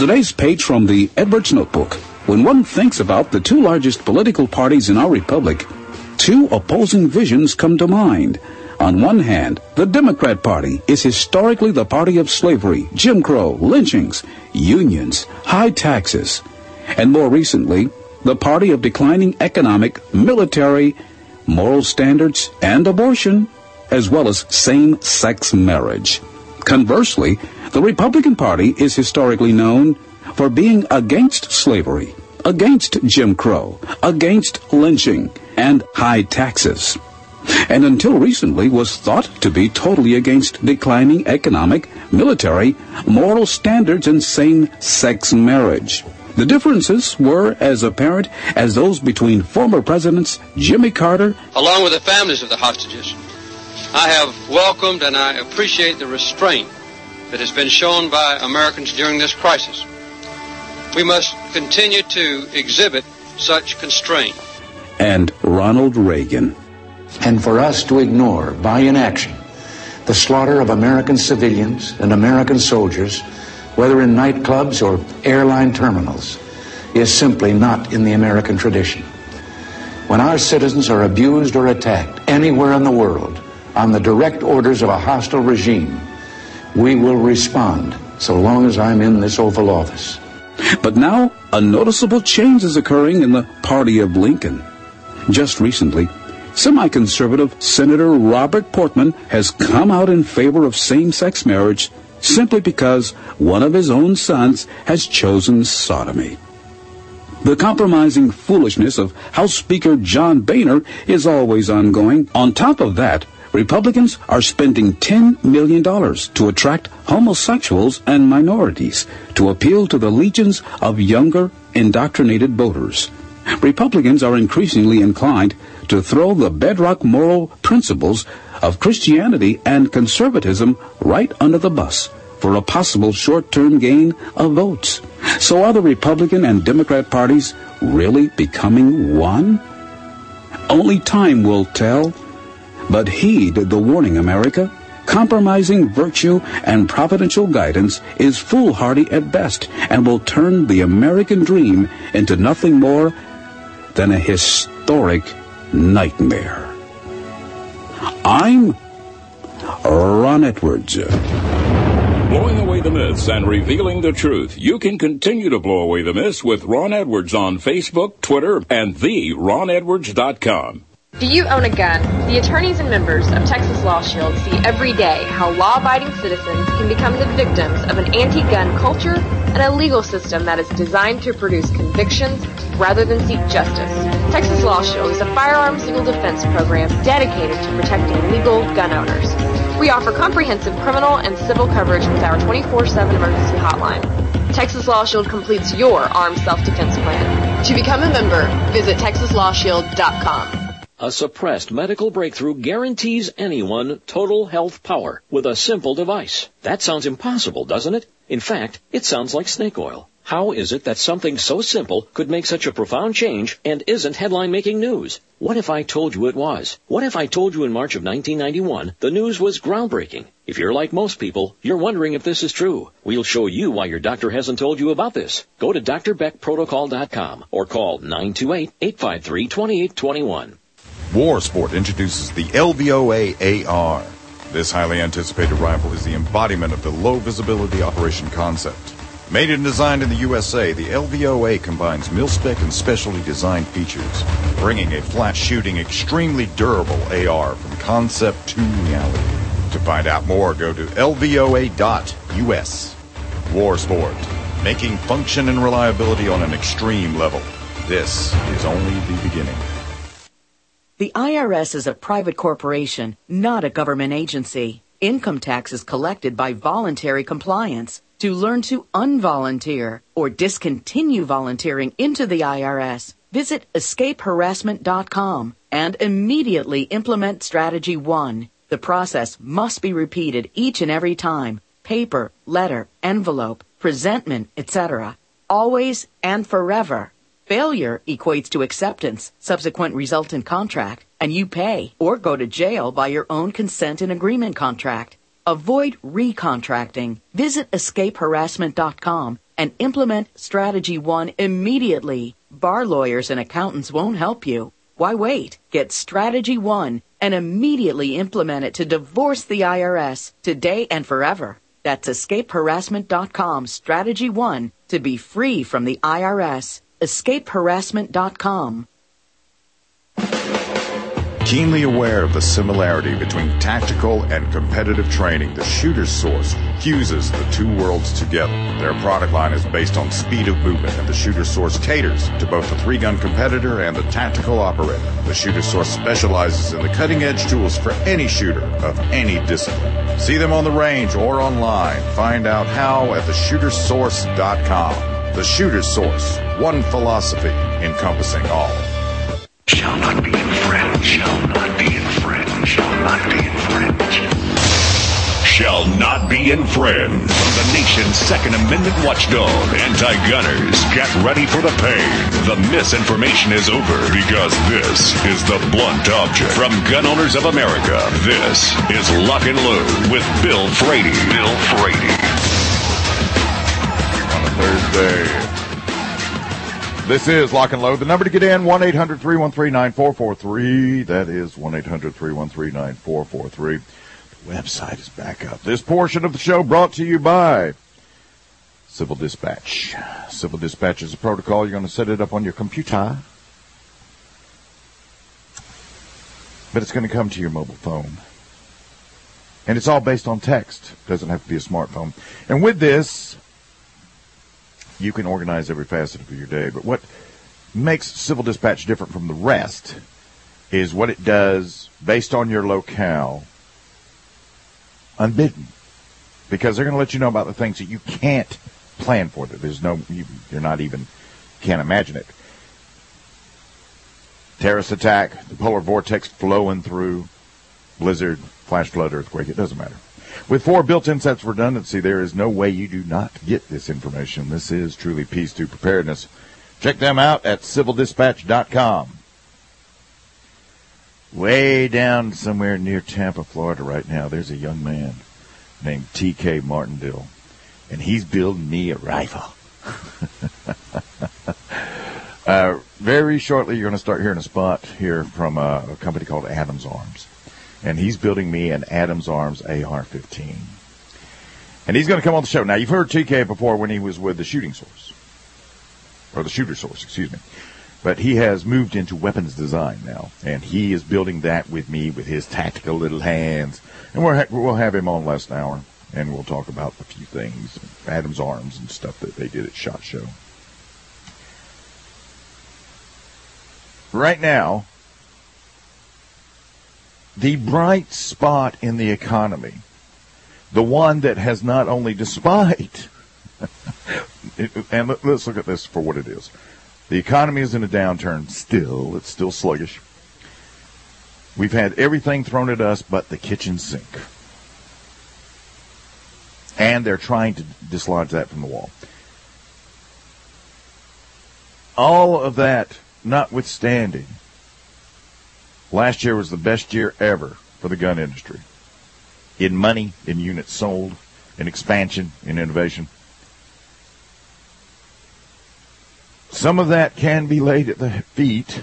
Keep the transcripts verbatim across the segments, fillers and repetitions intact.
Today's page from the Edwards Notebook. When one thinks about the two largest political parties in our republic, two opposing visions come to mind. On one hand, the Democrat Party is historically the party of slavery, Jim Crow, lynchings, unions, high taxes, and more recently, the party of declining economic, military, moral standards, and abortion, as well as same-sex marriage. Conversely, the Republican Party is historically known for being against slavery, against Jim Crow, against lynching, and high taxes, and until recently was thought to be totally against declining economic, military, moral standards, and same-sex marriage. The differences were as apparent as those between former presidents Jimmy Carter, along with the families of the hostages. I have welcomed and I appreciate the restraint that has been shown by Americans during this crisis. We must continue to exhibit such constraint. And Ronald Reagan. And for us to ignore, by inaction, the slaughter of American civilians and American soldiers, whether in nightclubs or airline terminals, is simply not in the American tradition. When our citizens are abused or attacked anywhere in the world on the direct orders of a hostile regime, we will respond so long as I'm in this Oval Office. But now, a noticeable change is occurring in the party of Lincoln. Just recently, semi-conservative Senator Robert Portman has come out in favor of same-sex marriage simply because one of his own sons has chosen sodomy. The compromising foolishness of House Speaker John Boehner is always ongoing. On top of that, Republicans are spending ten million dollars to attract homosexuals and minorities to appeal to the legions of younger, indoctrinated voters. Republicans are increasingly inclined to throw the bedrock moral principles of Christianity and conservatism right under the bus for a possible short-term gain of votes. So are the Republican and Democrat parties really becoming one? Only time will tell. But heed the warning, America. Compromising virtue and providential guidance is foolhardy at best and will turn the American dream into nothing more than a historic nightmare. I'm Ron Edwards. Blowing away the myths and revealing the truth. You can continue to blow away the myths with Ron Edwards on Facebook, Twitter, and the ron edwards dot com. Do you own a gun? The attorneys and members of Texas Law Shield see every day how law-abiding citizens can become the victims of an anti-gun culture and a legal system that is designed to produce convictions rather than seek justice. Texas Law Shield is a firearms legal defense program dedicated to protecting legal gun owners. We offer comprehensive criminal and civil coverage with our twenty-four seven emergency hotline. Texas Law Shield completes your armed self-defense plan. To become a member, visit texas law shield dot com. A suppressed medical breakthrough guarantees anyone total health power with a simple device. That sounds impossible, doesn't it? In fact, it sounds like snake oil. How is it that something so simple could make such a profound change and isn't headline-making news? What if I told you it was? What if I told you in March of nineteen ninety-one the news was groundbreaking? If you're like most people, you're wondering if this is true. We'll show you why your doctor hasn't told you about this. Go to d r beck protocol dot com or call nine two eight, eight five three, two eight two one. Warsport introduces the L V O A A R. This highly anticipated rifle is the embodiment of the low-visibility operation concept. Made and designed in the U S A, the L V O A combines mil-spec and specially designed features, bringing a flat-shooting, extremely durable A R from concept to reality. To find out more, go to L V O A dot U S. Warsport, making function and reliability on an extreme level. This is only the beginning. The I R S is a private corporation, not a government agency. Income tax is collected by voluntary compliance. To learn to unvolunteer or discontinue volunteering into the I R S, visit escape harassment dot com and immediately implement Strategy one. The process must be repeated each and every time. Paper, letter, envelope, presentment, et cetera. Always and forever. Failure equates to acceptance, subsequent resultant contract, and you pay or go to jail by your own consent and agreement contract. Avoid recontracting. Visit escape harassment dot com and implement Strategy One immediately. Bar lawyers and accountants won't help you. Why wait? Get Strategy One and immediately implement it to divorce the I R S today and forever. That's escape harassment dot com, Strategy One, to be free from the I R S. escape harassment dot com. Keenly aware of the similarity between tactical and competitive training, the Shooter's Source fuses the two worlds together. Their product line is based on speed of movement, and the Shooter's Source caters to both the three-gun competitor and the tactical operator. The Shooter's Source specializes in the cutting-edge tools for any shooter of any discipline. See them on the range or online. Find out how at the shooters source dot com. The Shooter's Source, one philosophy encompassing all. Shall not be infringed, shall not be infringed, shall not be infringed. Shall not be infringed. From the nation's Second Amendment watchdog, Anti-Gunners, get ready for the pain. The misinformation is over because this is the blunt object. From Gun Owners of America, this is Lock and Load with Bill Frady. Bill Frady. On a Thursday. This is Lock and Load. The number to get in, one eight hundred three one three nine four four three. That is one eight hundred three one three nine four four three. The website is back up. This portion of the show brought to you by Civil Dispatch. Civil Dispatch is a protocol. You're going to set it up on your computer, but it's going to come to your mobile phone. And it's all based on text. It doesn't have to be a smartphone. And with this, you can organize every facet of your day. But what makes Civil Dispatch different from the rest is what it does based on your locale, unbidden. Because they're going to let you know about the things that you can't plan for. That there's no, you, you're not even, can't imagine it. Terrorist attack, the polar vortex flowing through, blizzard, flash flood, earthquake, it doesn't matter. With four built-in sets of redundancy, there is no way you do not get this information. This is truly peace through preparedness. Check them out at civil dispatch dot com. Way down somewhere near Tampa, Florida right now, there's a young man named T K Martindale, and he's building me a rifle. uh, very shortly, you're going to start hearing a spot here from uh, a company called Adams Arms. And he's building me an Adams Arms A R fifteen. And he's going to come on the show. Now, you've heard T K before when he was with the Shooting Source. Or the Shooter Source, excuse me. But he has moved into weapons design now. And he is building that with me with his tactical little hands. And we're ha- we'll have him on last hour. And we'll talk about a few things. Adams Arms and stuff that they did at SHOT Show. Right now, the bright spot in the economy, the one that has not only, despite, and let's look at this for what it is. The economy is in a downturn still. It's still sluggish. We've had everything thrown at us but the kitchen sink. And they're trying to dislodge that from the wall. All of that notwithstanding, last year was the best year ever for the gun industry. In money, in units sold, in expansion, in innovation. Some of that can be laid at the feet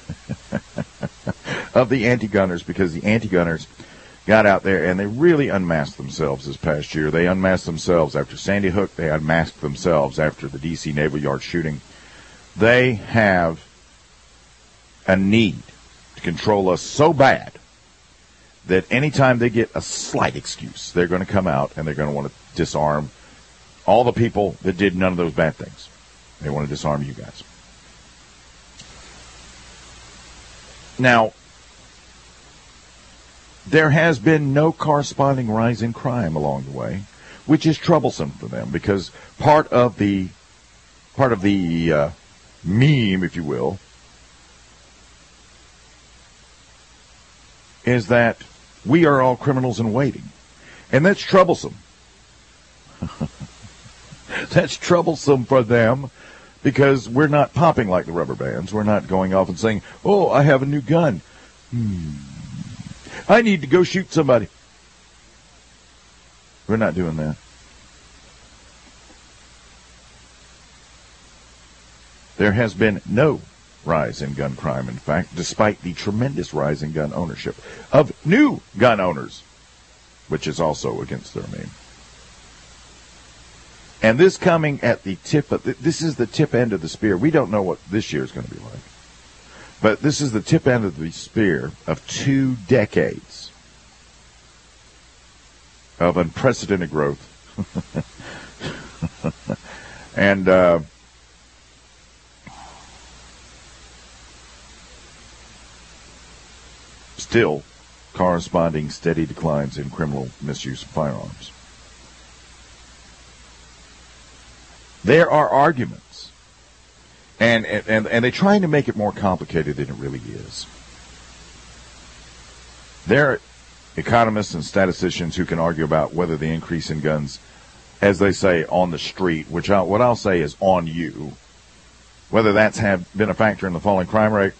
of the anti-gunners, because the anti-gunners got out there and they really unmasked themselves this past year. They unmasked themselves after Sandy Hook. They unmasked themselves after the D C Naval Yard shooting. They have a need to control us so bad that anytime they get a slight excuse, they're going to come out and they're going to want to disarm all the people that did none of those bad things. They want to disarm you guys. Now, there has been no corresponding rise in crime along the way, which is troublesome for them, because part of the part of the uh, meme, if you will, is that we are all criminals in waiting. And that's troublesome. That's troublesome for them, because we're not popping like the rubber bands. We're not going off and saying, oh, I have a new gun. Hmm. I need to go shoot somebody. We're not doing that. there has been no rise in gun crime, in fact, despite the tremendous rise in gun ownership of new gun owners, which is also against their mean. And this coming at the tip of, this is the tip end of the spear. We don't know what this year is going to be like. But this is the tip end of the spear of two decades of unprecedented growth. and uh, still corresponding steady declines in criminal misuse of firearms. There are arguments, and, and, and they're trying to make it more complicated than it really is. There are economists and statisticians who can argue about whether the increase in guns, as they say, on the street, which I, what I'll say is on you, whether that's have been a factor in the falling crime rate.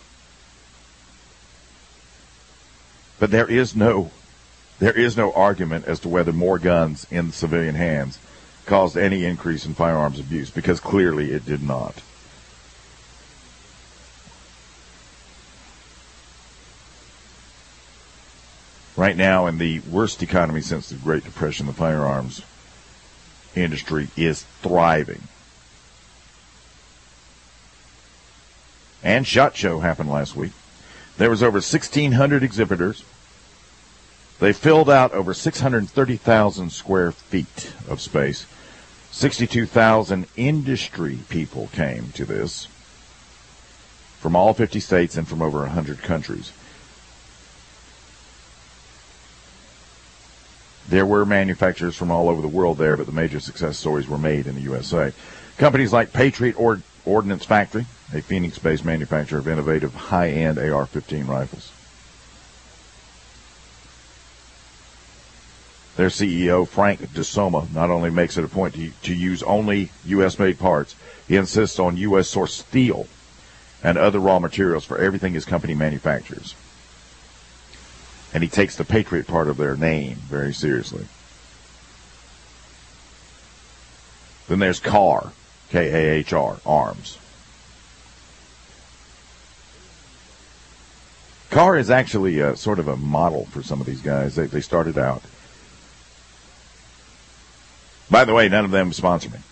But there is no, there is no argument as to whether more guns in civilian hands caused any increase in firearms abuse, because clearly it did not. Right now, in the worst economy since the Great Depression, the firearms industry is thriving. And SHOT Show happened last week. There was over sixteen hundred exhibitors. They filled out over six hundred thirty thousand square feet of space. sixty-two thousand industry people came to this from all fifty states and from over one hundred countries. There were manufacturers from all over the world there, but the major success stories were made in the U S A. Companies like Patriot Ord- Ordnance Factory, a Phoenix-based manufacturer of innovative high-end A R fifteen rifles. Their C E O, Frank DeSoma, not only makes it a point to, to use only U S-made parts, he insists on U S-sourced steel and other raw materials for everything his company manufactures. And he takes the Patriot part of their name very seriously. Then there's C A R, K A H R, Arms. C A R is actually a, sort of a model for some of these guys. They, they started out. By the way, none of them sponsor me.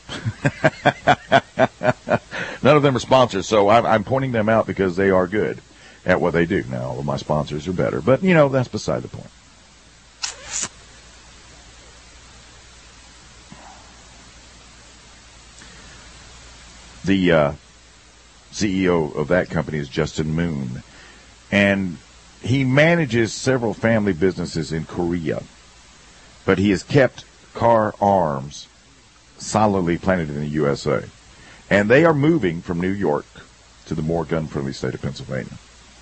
None of them are sponsors, so I'm, I'm pointing them out because they are good at what they do. Now, all of my sponsors are better, but, you know, that's beside the point. The uh, C E O of that company is Justin Moon, and he manages several family businesses in Korea, but he has kept C A R Arms solidly planted in the U S A. And they are moving from New York to the more gun-friendly state of Pennsylvania.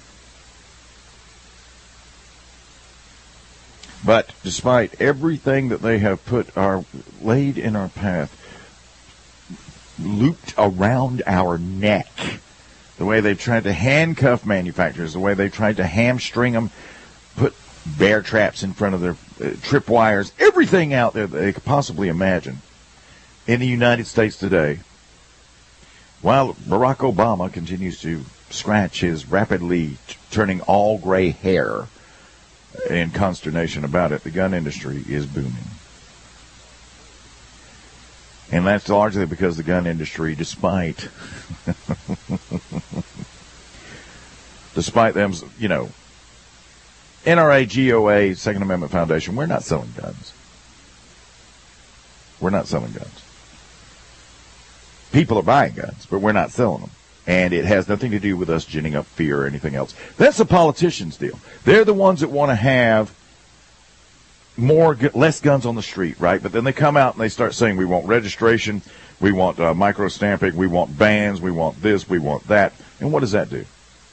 But despite everything that they have put our laid in our path, looped around our neck, the way they've tried to handcuff manufacturers, the way they've tried to hamstring them, put bear traps in front of their uh, trip wires, everything out there that they could possibly imagine in the United States today, while Barack Obama continues to scratch his rapidly t- turning all gray hair in consternation about it, the gun industry is booming. And that's largely because the gun industry, despite despite them, you know, N R A, G O A, Second Amendment Foundation, we're not selling guns. We're not selling guns. People are buying guns, but we're not selling them. And it has nothing to do with us ginning up fear or anything else. That's the politicians' deal. They're the ones that want to have more, less guns on the street, right? But then they come out and they start saying we want registration, we want uh, micro-stamping, we want bans, we want this, we want that. And what does that do?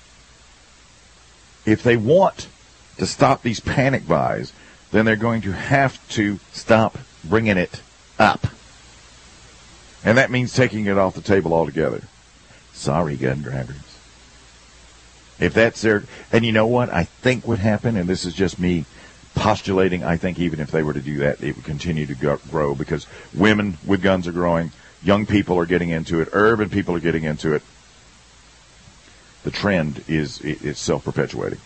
If they want to stop these panic buys, then they're going to have to stop bringing it up. And that means taking it off the table altogether. Sorry, gun grabbers. If that's their, and you know what? I think would happen, and this is just me postulating, I think even if they were to do that, it would continue to go, grow because women with guns are growing, young people are getting into it, urban people are getting into it. the trend is is self-perpetuating.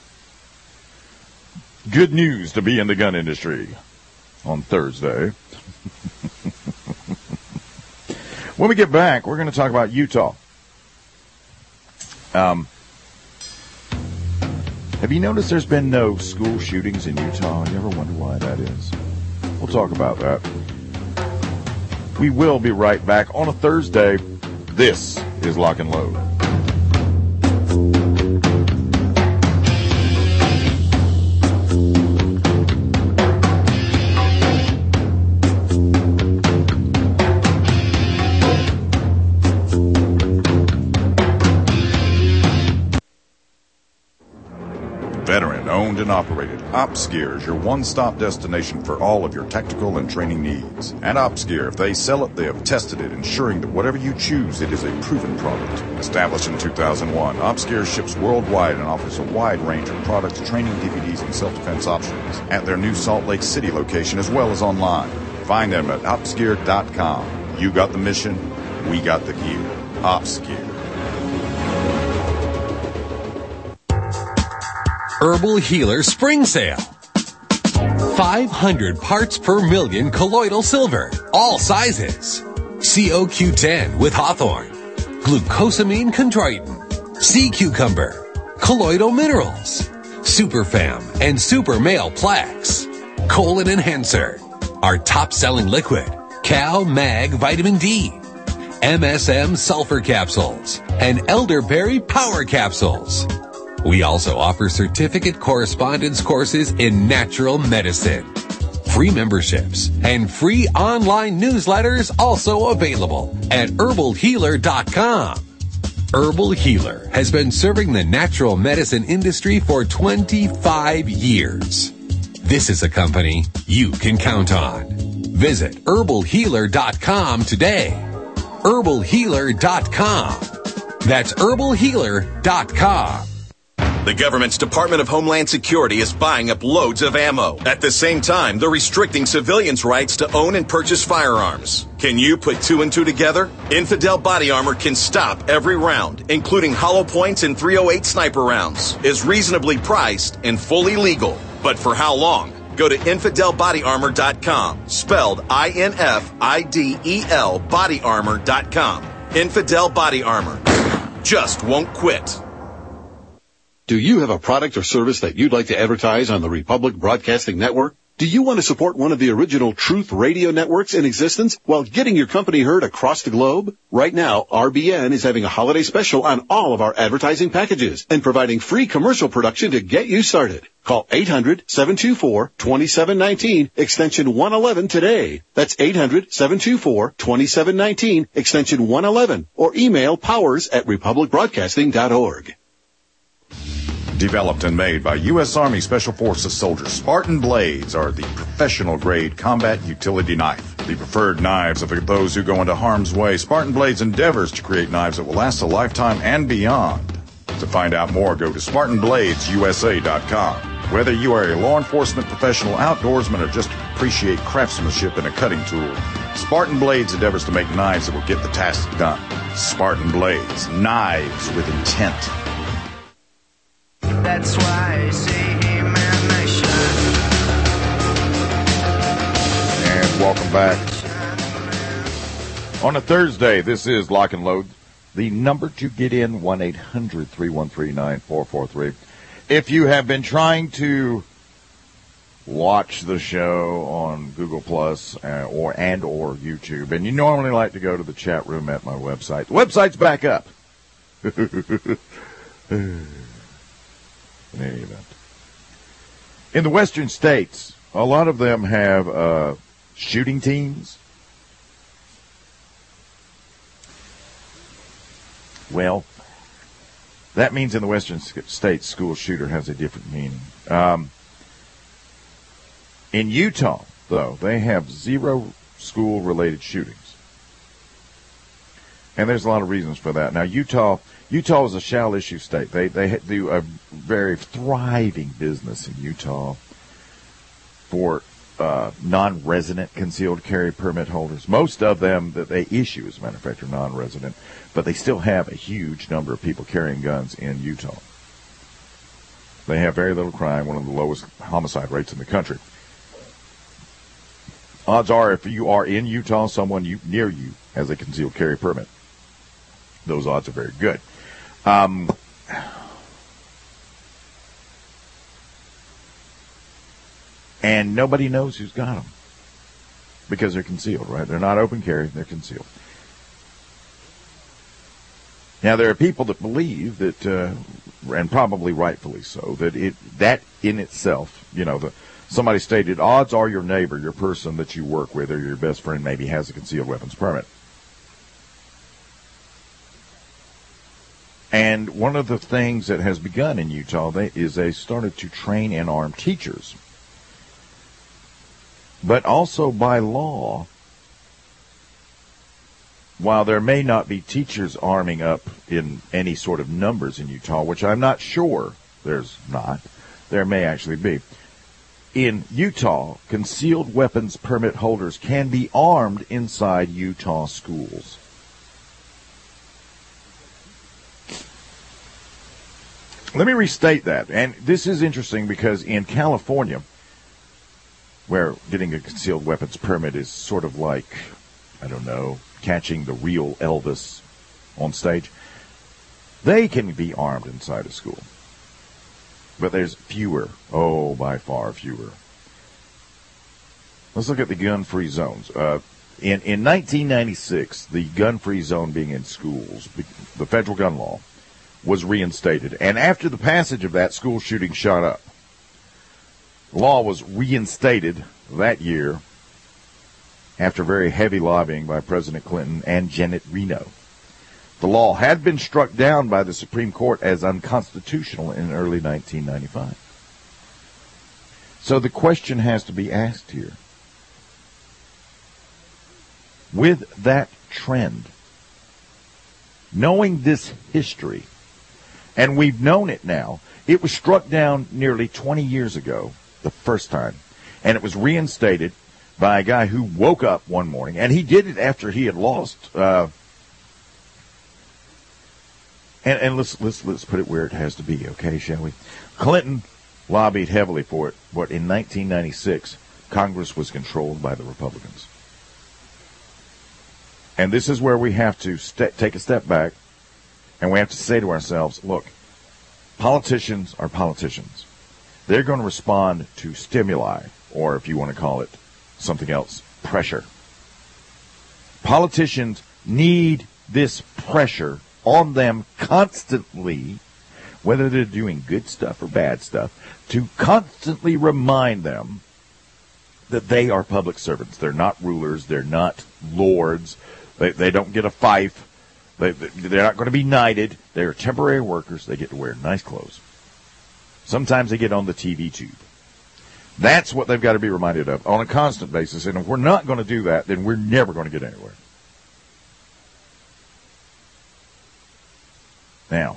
Good news to be in the gun industry on Thursday. When we get back, we're going to talk about Utah. Um, have you noticed there's been no school shootings in Utah? You ever wonder why that is? We'll talk about that. We will be right back on a Thursday. This is Lock and Load. Veteran-owned and operated, OpsGear is your one-stop destination for all of your technical and training needs. At OpsGear, if they sell it, they have tested it, ensuring that whatever you choose, it is a proven product. Established in two thousand one, OpsGear ships worldwide and offers a wide range of products, training D V Ds, and self-defense options at their new Salt Lake City location as well as online. Find them at ops gear dot com. You got the mission, we got the gear. OpsGear. Herbal Healer Spring Sale. five hundred parts per million colloidal silver, all sizes. C O Q ten with Hawthorne, glucosamine chondroitin, sea cucumber, colloidal minerals, Superfam and Super Male Plaques, colon enhancer, our top-selling liquid, Cal Mag Vitamin D, M S M sulfur capsules, and elderberry power capsules. We also offer certificate correspondence courses in natural medicine. Free memberships and free online newsletters also available at herbal healer dot com. Herbal Healer has been serving the natural medicine industry for twenty-five years. This is a company you can count on. Visit herbal healer dot com today. herbal healer dot com. That's herbal healer dot com. The government's Department of Homeland Security is buying up loads of ammo. At the same time, they're restricting civilians' rights to own and purchase firearms. Can you put two and two together? Infidel Body Armor can stop every round, including hollow points and three oh eight sniper rounds, is reasonably priced and fully legal. But for how long? Go to infidel body armor dot com, spelled I N F I D E L body armor dot com. Infidel Body Armor. Just won't quit. Do you have a product or service that you'd like to advertise on the Republic Broadcasting Network? Do you want to support one of the original Truth Radio networks in existence while getting your company heard across the globe? Right now, R B N is having a holiday special on all of our advertising packages and providing free commercial production to get you started. Call eight hundred, seven two four, two seven one nine, extension one eleven today. That's eight hundred, seven two four, two seven one nine, extension one eleven, or email powers at republic broadcasting dot org. Developed and made by U S Army Special Forces soldiers, Spartan Blades are the professional-grade combat utility knife. The preferred knives of those who go into harm's way. Spartan Blades endeavors to create knives that will last a lifetime and beyond. To find out more, go to spartan blades u s a dot com. Whether you are a law enforcement professional, outdoorsman, or just appreciate craftsmanship in a cutting tool, Spartan Blades endeavors to make knives that will get the task done. Spartan Blades, knives with intent. That's why I say, hey man, I shine. And welcome back. On a Thursday, this is Lock and Load. The number to get in, one eight hundred, three one three, nine four four three. If you have been trying to watch the show on Google Plus uh, or and or YouTube, and you normally like to go to the chat room at my website, the website's back up. In any event, in the western states, a lot of them have uh, shooting teams. Well, that means in the western states, school shooter has a different meaning. Um, in Utah, though, they have zero school-related shootings. And there's a lot of reasons for that. Now, Utah... Utah is a shall-issue state. They they do a very thriving business in Utah for uh, non-resident concealed carry permit holders. Most of them that they issue, as a matter of fact, are non-resident, but they still have a huge number of people carrying guns in Utah. They have very little crime, one of the lowest homicide rates in the country. Odds are, if you are in Utah, someone you, near you has a concealed carry permit. Those odds are very good. Um, and nobody knows who's got them because they're concealed, right? They're not open carry, they're concealed. Now, there are people that believe that, uh, and probably rightfully so, that it that in itself, you know, the, somebody stated, odds are your neighbor, your person that you work with, or your best friend maybe has a concealed weapons permit. And one of the things that has begun in Utah they, is they started to train and arm teachers. But also by law, while there may not be teachers arming up in any sort of numbers in Utah, which I'm not sure there's not, there may actually be. In Utah, concealed weapons permit holders can be armed inside Utah schools. Let me restate that. And this is interesting because in California, where getting a concealed weapons permit is sort of like, I don't know, catching the real Elvis on stage, they can be armed inside a school. But there's fewer, oh, by far fewer. Let's look at the gun-free zones. Uh, in, in nineteen ninety-six, the gun-free zone being in schools, the federal gun law, was reinstated. And after the passage of that, school shootings shot up. The law was reinstated that year after very heavy lobbying by President Clinton and Janet Reno. The law had been struck down by the Supreme Court as unconstitutional in early nineteen ninety-five. So the question has to be asked here. With that trend, knowing this history, and we've known it now, it was struck down nearly twenty years ago, the first time, and it was reinstated by a guy who woke up one morning, and he did it after he had lost. Uh, and and let's let's let's put it where it has to be, okay, shall we? Clinton lobbied heavily for it, but in nineteen ninety-six, Congress was controlled by the Republicans. And this is where we have to st- take a step back, and we have to say to ourselves, look, politicians are politicians. They're going to respond to stimuli, or if you want to call it something else, pressure. Politicians need this pressure on them constantly, whether they're doing good stuff or bad stuff, to constantly remind them that they are public servants. They're not rulers. They're not lords. They, they don't get a fife. They, they're not going to be knighted. They're temporary workers. They get to wear nice clothes. Sometimes they get on the T V tube. That's what they've got to be reminded of on a constant basis. And if we're not going to do that, then we're never going to get anywhere. Now,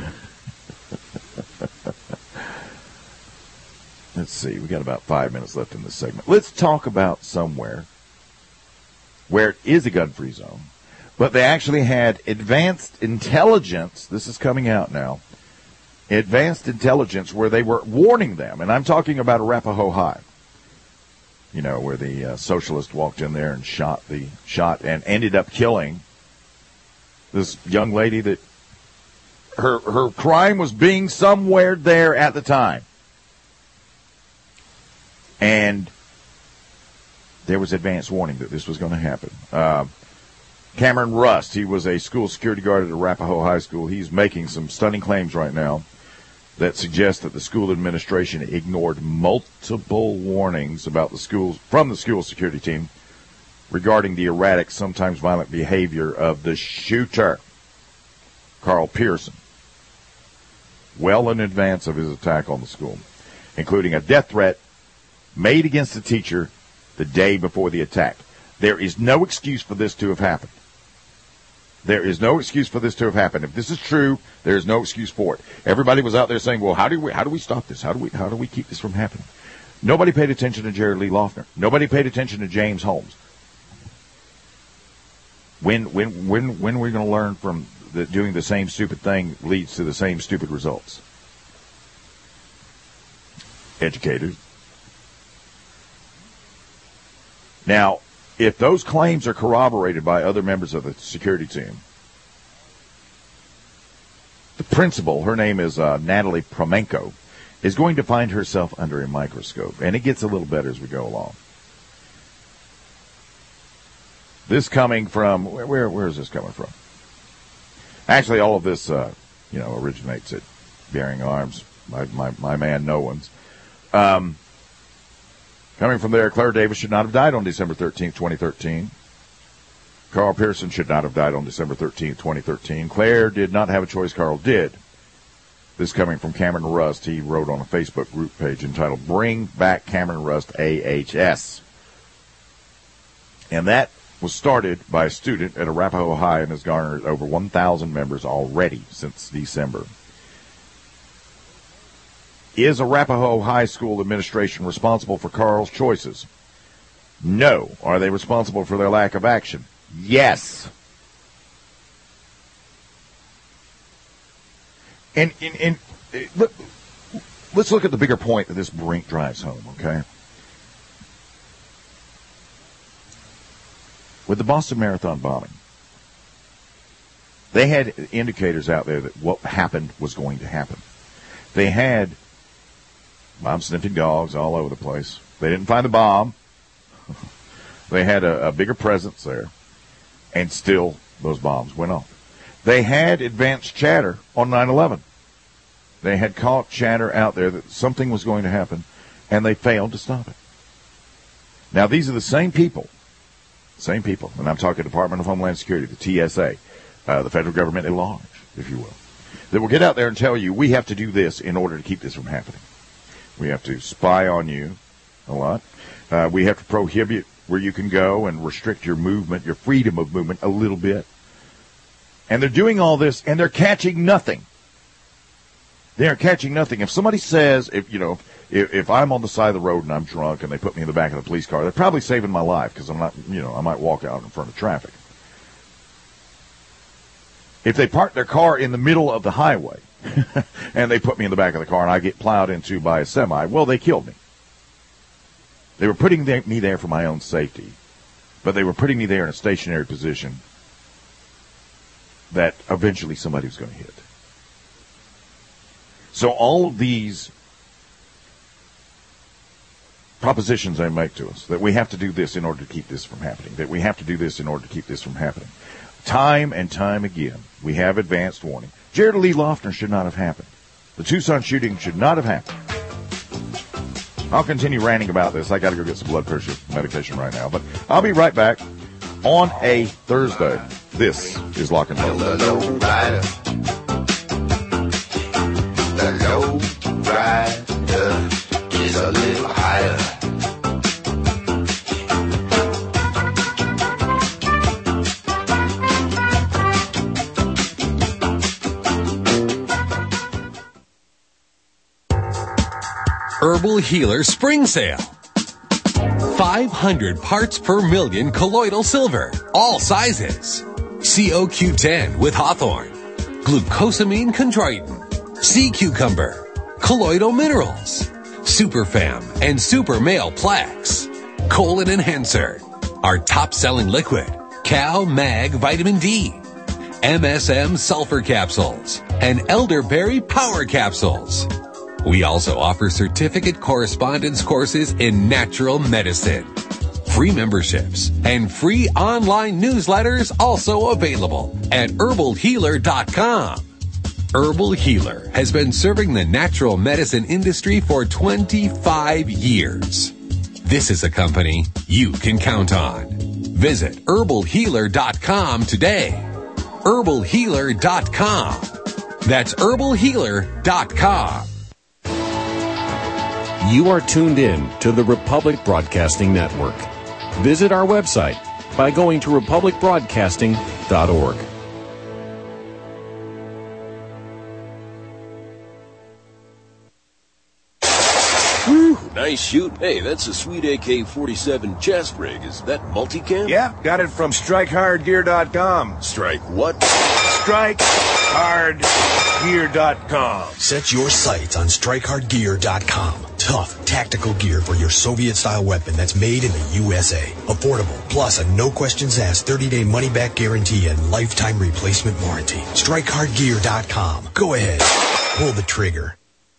let's see. We got about five minutes left in this segment. Let's talk about somewhere where it is a gun-free zone, but they actually had advanced intelligence. This is coming out now. Advanced intelligence where they were warning them, and I'm talking about Arapahoe High, you know, where the uh, socialist walked in there and shot the shot and ended up killing this young lady that her her crime was being somewhere there at the time. And there was advanced warning that this was going to happen. Uh, Cameron Rust, he was a school security guard at Arapahoe High School. He's making some stunning claims right now that suggest that the school administration ignored multiple warnings about the schools from the school security team regarding the erratic, sometimes violent behavior of the shooter, Carl Pearson, well in advance of his attack on the school, including a death threat made against the teacher the day before the attack. There is no excuse for this to have happened. There is no excuse for this to have happened. If this is true, there is no excuse for it. Everybody was out there saying, well, how do we how do we stop this? How do we how do we keep this from happening? Nobody paid attention to Jared Lee Loughner. Nobody paid attention to James Holmes. When when when when are we going to learn from that doing the same stupid thing leads to the same stupid results? Educators. Now, if those claims are corroborated by other members of the security team, the principal, her name is uh, Natalie Promenko, is going to find herself under a microscope. And it gets a little better as we go along. This coming from, where where is this coming from? Actually, all of this, uh, you know, originates at Bearing Arms, my, my, my man Nowens. Um, coming from there, Claire Davis should not have died on December thirteenth, twenty thirteen. Carl Pearson should not have died on December thirteenth, twenty thirteen. Claire did not have a choice, Carl did. This coming from Cameron Rust. He wrote on a Facebook group page entitled, Bring Back Cameron Rust A H S. And that was started by a student at Arapahoe High and has garnered over one thousand members already since December. Is Arapahoe High School administration responsible for Carl's choices? No. Are they responsible for their lack of action? Yes. And, and, and look, let's look at the bigger point that this Brink drives home, okay? With the Boston Marathon bombing, they had indicators out there that what happened was going to happen. They had bomb-sniffing dogs all over the place. They didn't find the bomb. They had a, a bigger presence there, and still those bombs went off. They had advanced chatter on nine eleven. They had caught chatter out there that something was going to happen, and they failed to stop it. Now, these are the same people, same people, and I'm talking Department of Homeland Security, the T S A, uh, the federal government at large, if you will, that will get out there and tell you, we have to do this in order to keep this from happening. We have to spy on you a lot. Uh, we have to prohibit where you can go and restrict your movement, your freedom of movement a little bit. And they're doing all this, and they're catching nothing. They are catching nothing. If somebody says, if you know, if, if I'm on the side of the road and I'm drunk and they put me in the back of the police car, they're probably saving my life because I'm not, you know, I might walk out in front of traffic. If they park their car in the middle of the highway and they put me in the back of the car and I get plowed into by a semi, well, they killed me. They were putting me there for my own safety, but they were putting me there in a stationary position that eventually somebody was going to hit. So all of these propositions they make to us, that we have to do this in order to keep this from happening, that we have to do this in order to keep this from happening. Time and time again, we have advanced warning. Jared Lee Loughner should not have happened. The Tucson shooting should not have happened. I'll continue ranting about this. I got to go get some blood pressure medication right now, but I'll be right back on a Thursday. This is Lock and Load. The low rider. The low rider is a little higher. Herbal Healer Spring Sale. five hundred parts per million colloidal silver, all sizes. C O Q ten with Hawthorne, glucosamine chondroitin, sea cucumber, colloidal minerals, Superfam and Super Male Plex, colon enhancer, our top-selling liquid, Cal Mag Vitamin D, M S M sulfur capsules, and elderberry power capsules. We also offer certificate correspondence courses in natural medicine. Free memberships and free online newsletters also available at herbal healer dot com. Herbal Healer has been serving the natural medicine industry for twenty-five years. This is a company you can count on. Visit herbal healer dot com today. herbal healer dot com. That's herbal healer dot com. You are tuned in to the Republic Broadcasting Network. Visit our website by going to republic broadcasting dot org. Whew. nice shoot. Hey, that's a sweet A K forty-seven chest rig. Is that multicam? Yeah, got it from strike hard gear dot com. Strike what? strike hard gear dot com. Set your sights on strike hard gear dot com. Tough, tactical gear for your Soviet-style weapon that's made in the U S A. Affordable, plus a no-questions-asked thirty-day money-back guarantee and lifetime replacement warranty. strike hard gear dot com. Go ahead. Pull the trigger.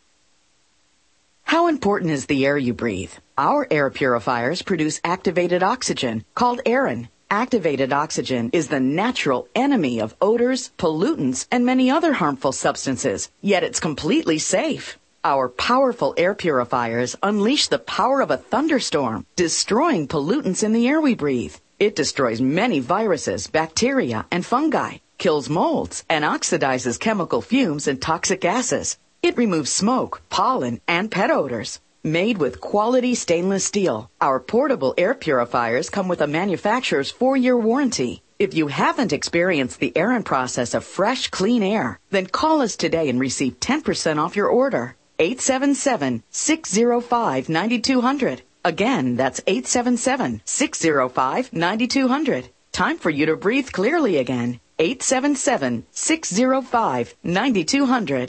How important is the air you breathe? Our air purifiers produce activated oxygen, called Aerin. Activated oxygen is the natural enemy of odors, pollutants, and many other harmful substances, yet it's completely safe. Our powerful air purifiers unleash the power of a thunderstorm, destroying pollutants in the air we breathe. It destroys many viruses, bacteria, and fungi, kills molds, and oxidizes chemical fumes and toxic gases. It removes smoke, pollen, and pet odors. Made with quality stainless steel, our portable air purifiers come with a manufacturer's four-year warranty. If you haven't experienced the Aerin process of fresh, clean air, then call us today and receive ten percent off your order. eight seven seven, six zero five, nine two zero zero. Again, that's eight seven seven, six zero five, nine two zero zero. Time for you to breathe clearly again. eight seven seven, six zero five, nine two zero zero.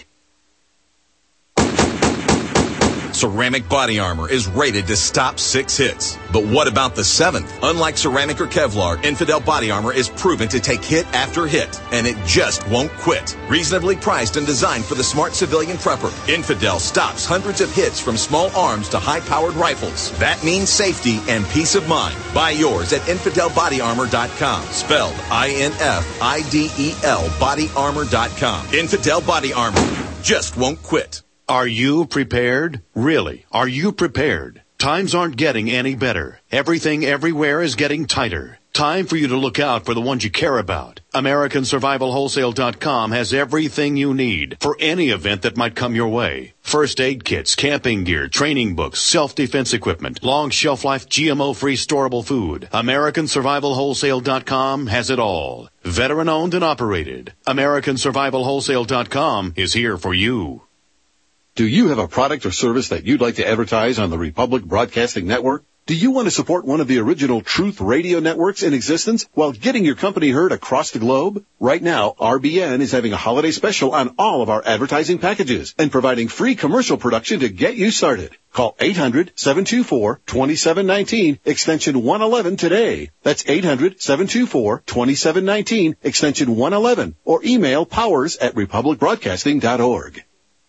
Ceramic body armor is rated to stop six hits. But what about the seventh? Unlike ceramic or Kevlar, Infidel body armor is proven to take hit after hit, and it just won't quit. Reasonably priced and designed for the smart civilian prepper, Infidel stops hundreds of hits from small arms to high-powered rifles. That means safety and peace of mind. Buy yours at infidel body armor dot com. Spelled I N F I D E L body armor dot com. Infidel body armor just won't quit. Are you prepared? Really, are you prepared? Times aren't getting any better. Everything everywhere is getting tighter. Time for you to look out for the ones you care about. American Survival Wholesale dot com has everything you need for any event that might come your way. First aid kits, camping gear, training books, self-defense equipment, long shelf life G M O-free storable food. American Survival Wholesale dot com has it all. Veteran owned and operated. American Survival Wholesale dot com is here for you. Do you have a product or service that you'd like to advertise on the Republic Broadcasting Network? Do you want to support one of the original Truth Radio networks in existence while getting your company heard across the globe? Right now, R B N is having a holiday special on all of our advertising packages and providing free commercial production to get you started. Call eight hundred, seven two four, two seven one nine, extension one eleven today. That's eight hundred, seven two four, two seven one nine, extension one eleven, or email powers at republic broadcasting dot org.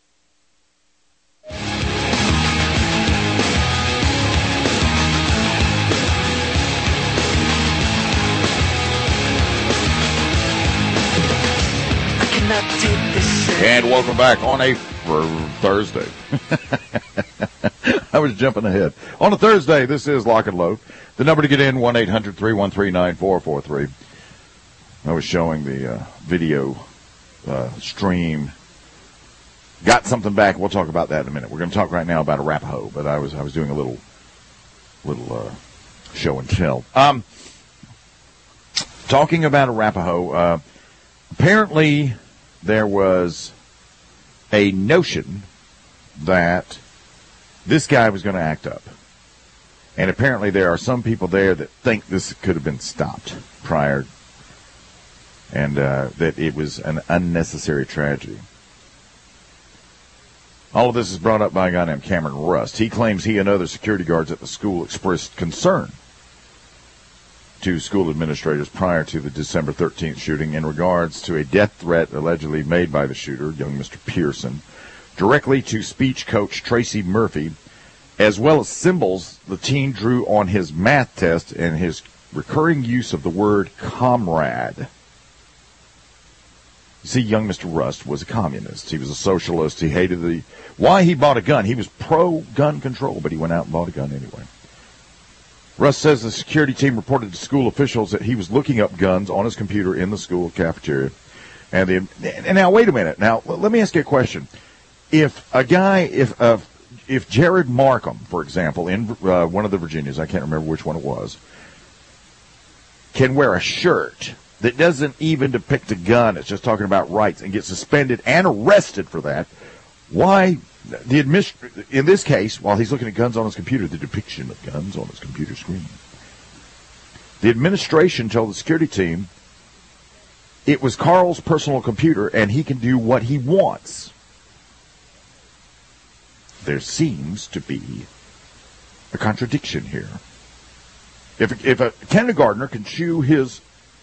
And welcome back on a Thursday. I was jumping ahead. On a Thursday, this is Lock and Load. The number to get in, one eight hundred, three one three, nine four four three. I was showing the uh, video uh, stream. Got something back. We'll talk about that in a minute. We're going to talk right now about Arapahoe, but I was I was doing a little little uh, show and tell. Um, talking about Arapahoe, uh, apparently there was a notion that this guy was going to act up. And apparently there are some people there that think this could have been stopped prior, and uh, that it was an unnecessary tragedy. All of this is brought up by a guy named Cameron Rust. He claims he and other security guards at the school expressed concern to school administrators prior to the December thirteenth shooting in regards to a death threat allegedly made by the shooter, young Mister Pearson, directly to speech coach Tracy Murphy, as well as symbols the teen drew on his math test and his recurring use of the word comrade. You see, young Mister Rust was a communist. He was a socialist. He hated the... Why he bought a gun? He was pro-gun control, but he went out and bought a gun anyway. Rust says the security team reported to school officials that he was looking up guns on his computer in the school cafeteria. And, the, and now, wait a minute. Now, let me ask you a question. If a guy, if uh, if Jared Markham, for example, in uh, one of the Virginias, I can't remember which one it was, can wear a shirt that doesn't even depict a gun, it's just talking about rights, and get suspended and arrested for that, why the administ- in this case, while he's looking at guns on his computer, the depiction of guns on his computer screen, the administration told the security team it was Carl's personal computer and he can do what he wants. There seems to be a contradiction here. If, if a kindergartner can chew his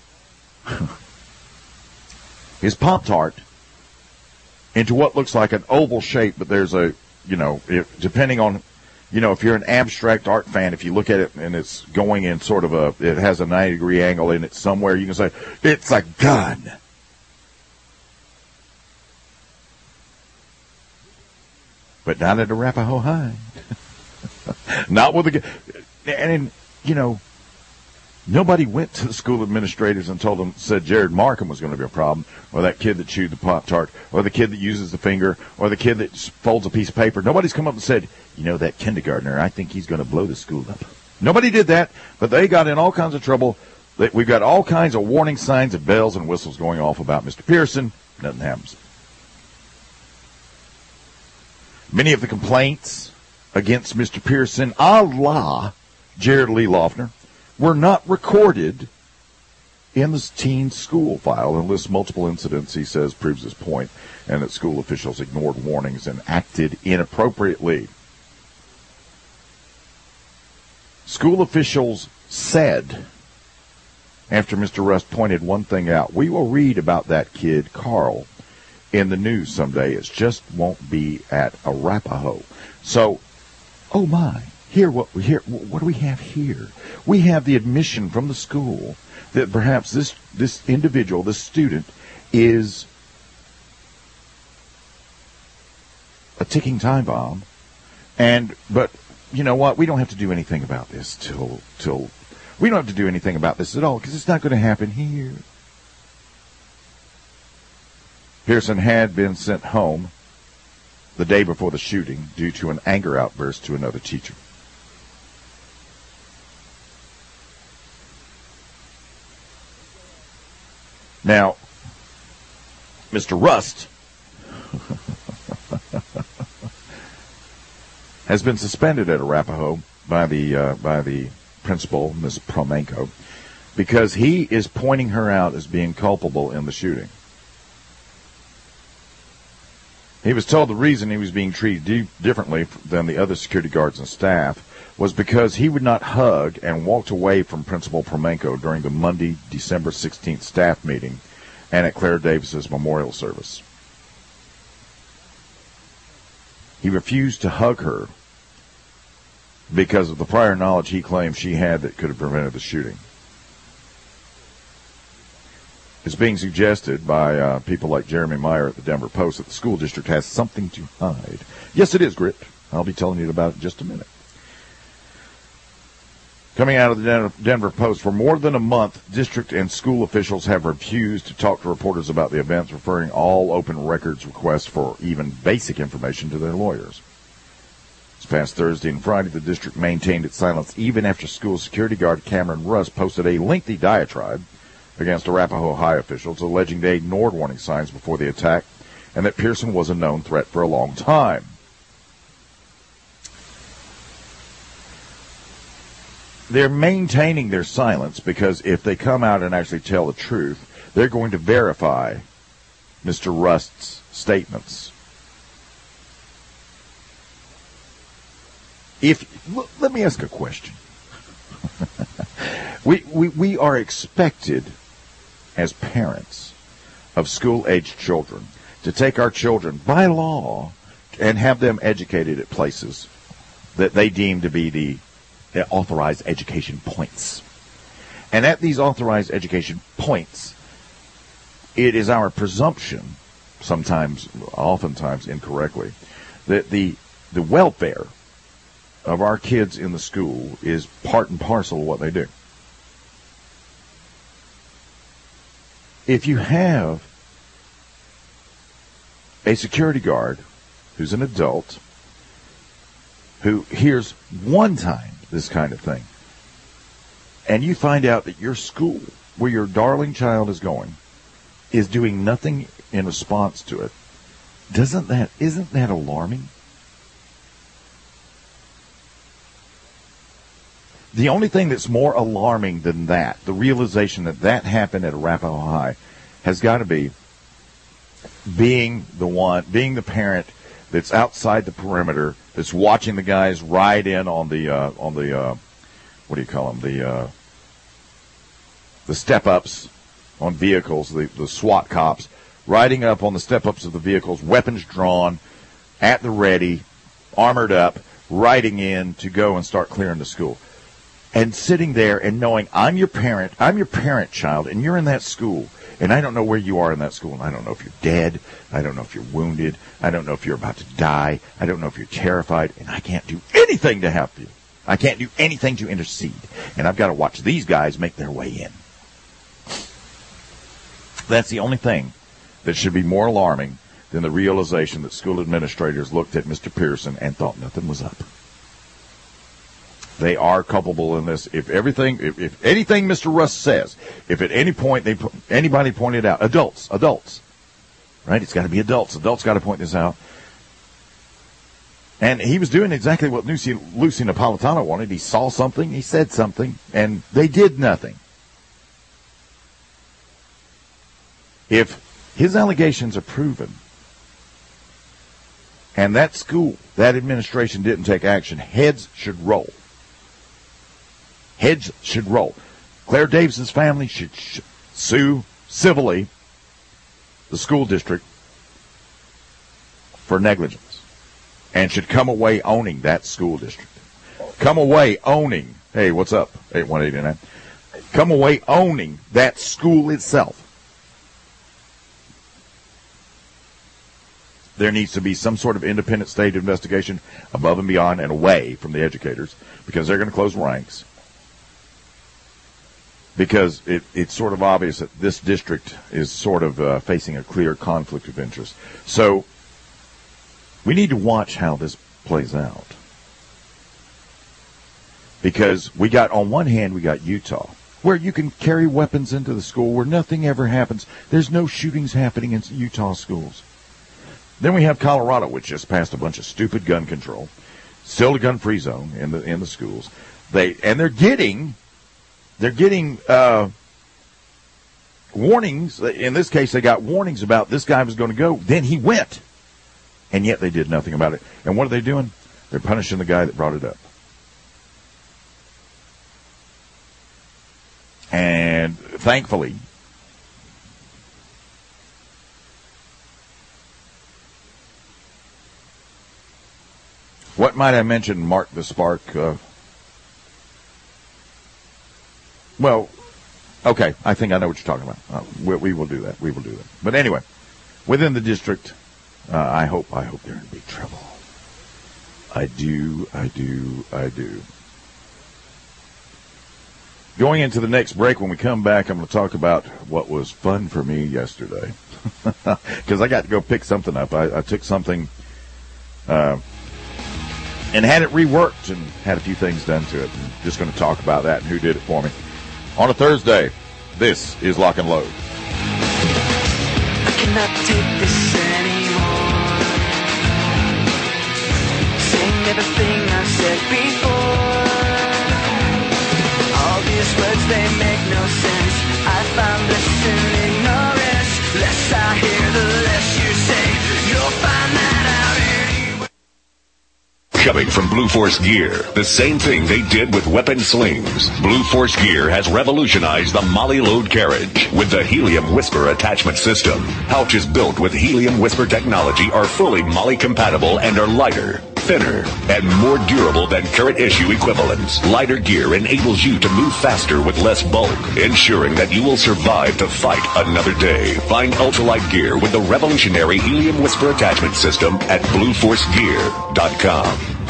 his Pop-Tart into what looks like an oval shape, but there's a, you know, if, depending on, you know, if you're an abstract art fan, if you look at it and it's going in sort of a, it has a ninety degree angle in it somewhere, you can say, it's a gun. But not at Arapahoe High. Not with a, and, you know, nobody went to the school administrators and told them, said Jared Markham was going to be a problem, or that kid that chewed the Pop-Tart, or the kid that uses the finger, or the kid that folds a piece of paper. Nobody's come up and said, you know, that kindergartner, I think he's going to blow the school up. Nobody did that, but they got in all kinds of trouble. We've got all kinds of warning signs and bells and whistles going off about Mister Pearson. Nothing happens. Many of the complaints against Mister Pearson, a la Jared Lee Loughner, were not recorded in the teen school file and lists multiple incidents, he says, proves his point, and that school officials ignored warnings and acted inappropriately. School officials said, after Mister Rust pointed one thing out, we will read about that kid, Carl, in the news someday. It just won't be at Arapahoe. So, oh my, here what we here what do we have here? We have the admission from the school that perhaps this this individual, this student, is a ticking time bomb. And but you know what? We don't have to do anything about this till till we don't have to do anything about this at all because it's not going to happen here. Pearson had been sent home the day before the shooting due to an anger outburst to another teacher. Now, Mister Rust has been suspended at Arapahoe by the uh, by the principal, Miz Promenko, because he is pointing her out as being culpable in the shooting. He was told the reason he was being treated di- differently than the other security guards and staff was because he would not hug and walked away from Principal Promenko during the Monday, December sixteenth staff meeting and at Claire Davis's memorial service. He refused to hug her because of the prior knowledge he claimed she had that could have prevented the shooting. It's being suggested by uh, people like Jeremy Meyer at the Denver Post that the school district has something to hide. Yes, it is, Grit. I'll be telling you about it in just a minute. Coming out of the Denver Post, for more than a month, district and school officials have refused to talk to reporters about the events, referring all open records requests for even basic information to their lawyers. This past Thursday and Friday, the district maintained its silence even after school security guard Cameron Russ posted a lengthy diatribe against Arapahoe High officials, alleging they ignored warning signs before the attack and that Pearson was a known threat for a long time. They're maintaining their silence because if they come out and actually tell the truth, they're going to verify Mister Rust's statements. If let me ask a question. we, we we are expected as parents of school-aged children to take our children by law and have them educated at places that they deem to be the authorized education points. And at these authorized education points, it is our presumption, sometimes, oftentimes incorrectly, that the the welfare of our kids in the school is part and parcel of what they do. If you have a security guard who's an adult who hears one time this kind of thing, and you find out that your school, where your darling child is going, is doing nothing in response to it, Doesn't that, isn't that alarming? The only thing that's more alarming than that, the realization that that happened at Arapahoe High, has got to be being the one, being the parent that's outside the perimeter, that's watching the guys ride in on the, uh, on the, uh, what do you call them, the, uh, the step-ups on vehicles, the, the SWAT cops, riding up on the step-ups of the vehicles, weapons drawn, at the ready, armored up, riding in to go and start clearing the school. And sitting there and knowing, I'm your parent, I'm your parent, child, and you're in that school, and I don't know where you are in that school, and I don't know if you're dead, I don't know if you're wounded, I don't know if you're about to die, I don't know if you're terrified, and I can't do anything to help you. I can't do anything to intercede, and I've got to watch these guys make their way in. That's the only thing that should be more alarming than the realization that school administrators looked at Mister Pearson and thought nothing was up. They are culpable in this. If everything, if, if anything Mister Russ says, if at any point they anybody pointed out, adults, adults, right? It's got to be adults. Adults got to point this out. And he was doing exactly what Lucy, Lucy Napolitano wanted. He saw something, he said something, and they did nothing. If his allegations are proven, and that school, that administration didn't take action, heads should roll. Heads should roll. Claire Davis's family should sh- sue civilly the school district for negligence and should come away owning that school district. Come away owning, hey, what's up, eight one eight nine. Come away owning that school itself. There needs to be some sort of independent state investigation above and beyond and away from the educators, because they're going to close ranks. Because it, it's sort of obvious that this district is sort of uh, facing a clear conflict of interest. So we need to watch how this plays out. Because we got, on one hand, we got Utah, where you can carry weapons into the school, where nothing ever happens. There's no shootings happening in Utah schools. Then we have Colorado, which just passed a bunch of stupid gun control, still a gun-free zone in the in the schools. They and they're getting they're getting uh, warnings. In this case, they got warnings about this guy was going to go. Then he went, and yet they did nothing about it. And what are they doing? They're punishing the guy that brought it up. And thankfully, what might I mention, Mark the Spark? Uh, well, okay, I think I know what you're talking about. Uh, we, we will do that. We will do that. But anyway, within the district, uh, I hope I hope they're in big trouble. I do, I do, I do. Going into the next break, when we come back, I'm going to talk about what was fun for me yesterday. Because I got to go pick something up. I, I took something uh, and had it reworked and had a few things done to it. I'm just going to talk about that and who did it for me. On a Thursday, this is Lock and Load. I cannot take this anymore. Saying everything I said before. All these words, they make no sense. I find bliss in ignorance. Less I hear, the less you say. You'll find that out anyway. Coming from Blue Force Gear, the same thing they did with weapon slings. Blue Force Gear has revolutionized the Molly Load carriage with the Helium Whisper attachment system. Pouches built with Helium Whisper technology are fully Molly compatible and are lighter, thinner, and more durable than current issue equivalents. Lighter gear enables you to move faster with less bulk, ensuring that you will survive to fight another day. Find ultralight gear with the revolutionary Helium Whisper attachment system at blue force gear dot com.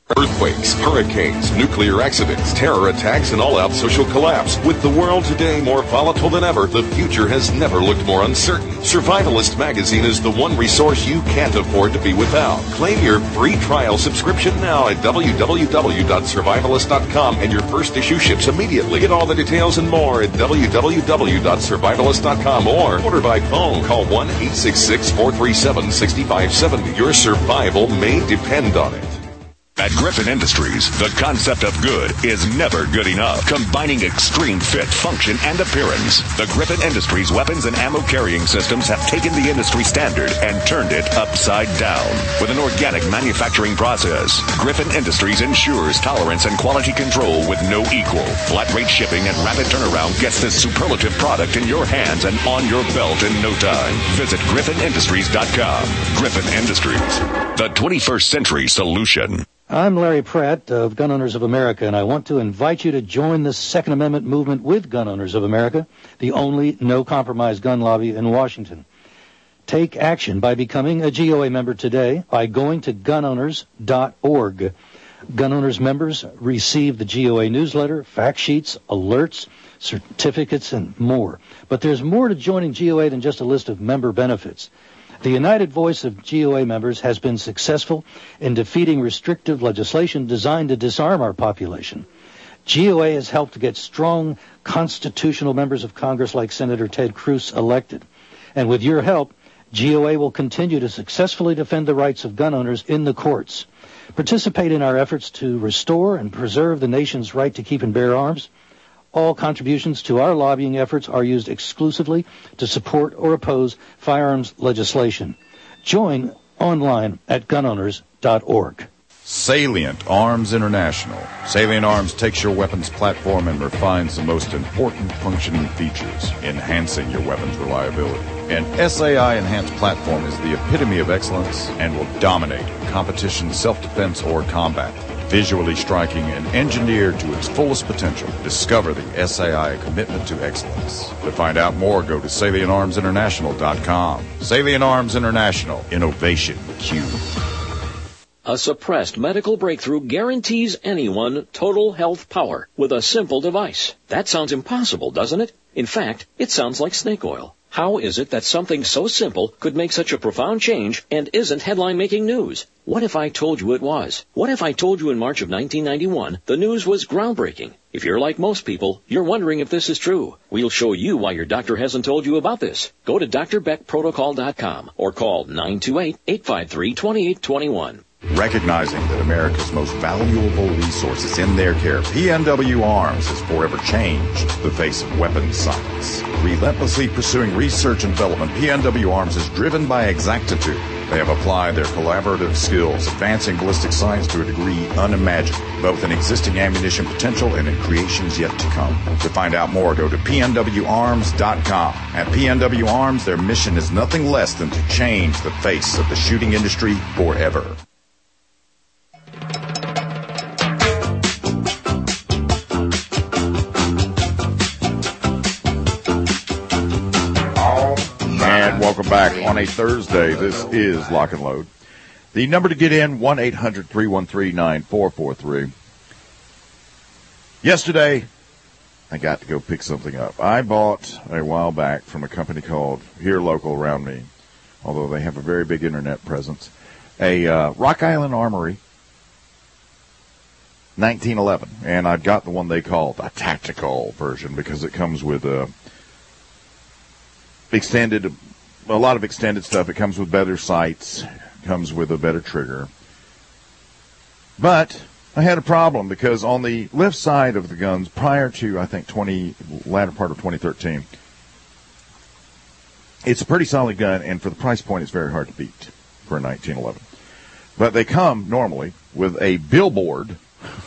Earthquakes, hurricanes, nuclear accidents, terror attacks, and all-out social collapse. With the world today more volatile than ever, the future has never looked more uncertain. Survivalist Magazine is the one resource you can't afford to be without. Claim your free trial subscription now at w w w dot survivalist dot com, and your first issue ships immediately. Get all the details and more at w w w dot survivalist dot com or order by phone. Call one eight six six, four three seven, six five seven zero. Your survival may depend on it. At Griffin Industries, the concept of good is never good enough, combining extreme fit, function, and appearance. The Griffin Industries weapons and ammo carrying systems have taken the industry standard and turned it upside down. With an organic manufacturing process, Griffin Industries ensures tolerance and quality control with no equal. Flat rate shipping and rapid turnaround gets this superlative product in your hands and on your belt in no time. Visit griffin industries dot com. Griffin Industries, the twenty-first century solution. I'm Larry Pratt of Gun Owners of America, and I want to invite you to join the Second Amendment movement with Gun Owners of America, the only no-compromise gun lobby in Washington. Take action by becoming a G O A member today by going to gun owners dot org. Gun Owners members receive the G O A newsletter, fact sheets, alerts, certificates, and more. But there's more to joining G O A than just a list of member benefits. The united voice of G O A members has been successful in defeating restrictive legislation designed to disarm our population. G O A has helped to get strong constitutional members of Congress like Senator Ted Cruz elected. And with your help, G O A will continue to successfully defend the rights of gun owners in the courts. Participate in our efforts to restore and preserve the nation's right to keep and bear arms. All contributions to our lobbying efforts are used exclusively to support or oppose firearms legislation. Join online at gun owners dot org. Salient Arms International. Salient Arms takes your weapons platform and refines the most important functioning features, enhancing your weapon's reliability. An S A I enhanced platform is the epitome of excellence and will dominate competition, self-defense, or combat. Visually striking and engineered to its fullest potential, discover the S A I commitment to excellence. To find out more, go to salient arms international dot com. Salient Arms International. Innovation Q. A suppressed medical breakthrough guarantees anyone total health power with a simple device. That sounds impossible, doesn't it? In fact, it sounds like snake oil. How is it that something so simple could make such a profound change and isn't headline-making news? What if I told you it was? What if I told you in March of nineteen ninety-one the news was groundbreaking? If you're like most people, you're wondering if this is true. We'll show you why your doctor hasn't told you about this. Go to D R beck protocol dot com or call nine two eight, eight five three, two eight two one. Recognizing that America's most valuable resource is in their care, P N W Arms has forever changed the face of weapons science. Relentlessly pursuing research and development, P N W Arms is driven by exactitude. They have applied their collaborative skills, advancing ballistic science to a degree unimagined, both in existing ammunition potential and in creations yet to come. To find out more, go to P N W arms dot com. At P N W Arms, their mission is nothing less than to change the face of the shooting industry forever. And welcome back on a Thursday. This is Lock and Load. The number to get in, one eight hundred, three one three, nine four four three. Yesterday, I got to go pick something up. I bought a while back from a company called, here local around me, although they have a very big internet presence, a uh, Rock Island Armory nineteen eleven. And I've got the one they call the tactical version because it comes with a extended, a lot of extended stuff. It comes with better sights, comes with a better trigger. But I had a problem because on the left side of the guns, prior to, I think, twenty latter part of twenty thirteen, it's a pretty solid gun, and for the price point, it's very hard to beat for a nineteen eleven. But they come normally with a billboard,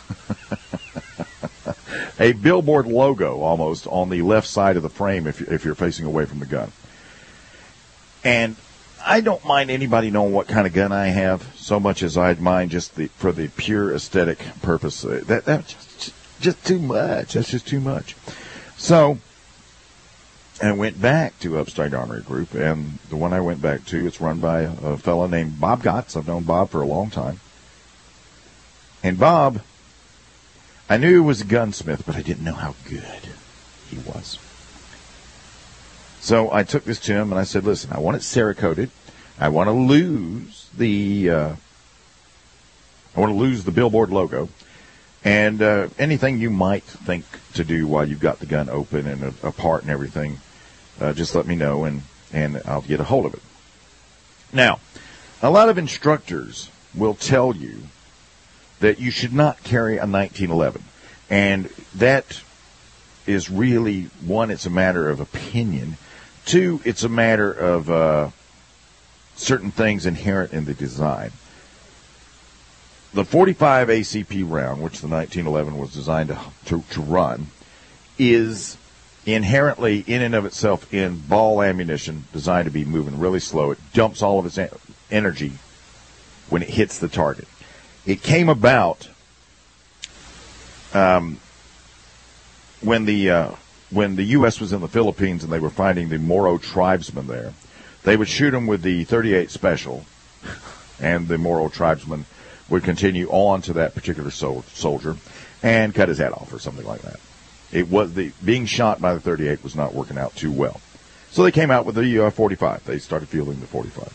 a billboard logo almost on the left side of the frame if, if you're facing away from the gun. And I don't mind anybody knowing what kind of gun I have so much as I'd mind just the for the pure aesthetic purpose. That That's just, just too much. That's just too much. So I went back to Upstart Armory Group, and the one I went back to, it's run by a fellow named Bob Gotts. I've known Bob for a long time. And Bob, I knew he was a gunsmith, but I didn't know how good he was. So I took this to him and I said, listen, I want it Cerakoted. I want to lose the, uh, I want to lose the billboard logo. And uh, anything you might think to do while you've got the gun open and uh, apart and everything, uh, just let me know and, and I'll get a hold of it. Now, a lot of instructors will tell you that you should not carry a nineteen eleven. And that is really, one, it's a matter of opinion. Two, it's a matter of uh, certain things inherent in the design. The forty-five A C P round, which the nineteen eleven was designed to, to, to run, is inherently, in and of itself, in ball ammunition, designed to be moving really slow. It dumps all of its en- energy when it hits the target. It came about um, when the uh, when the U S was in the Philippines and they were finding the Moro tribesmen there. They would shoot them with the thirty-eight Special, and the Moro tribesmen would continue on to that particular sol- soldier and cut his head off or something like that. It was the being shot by the thirty-eight was not working out too well, so they came out with the uh, forty-five. They started fielding the forty-five.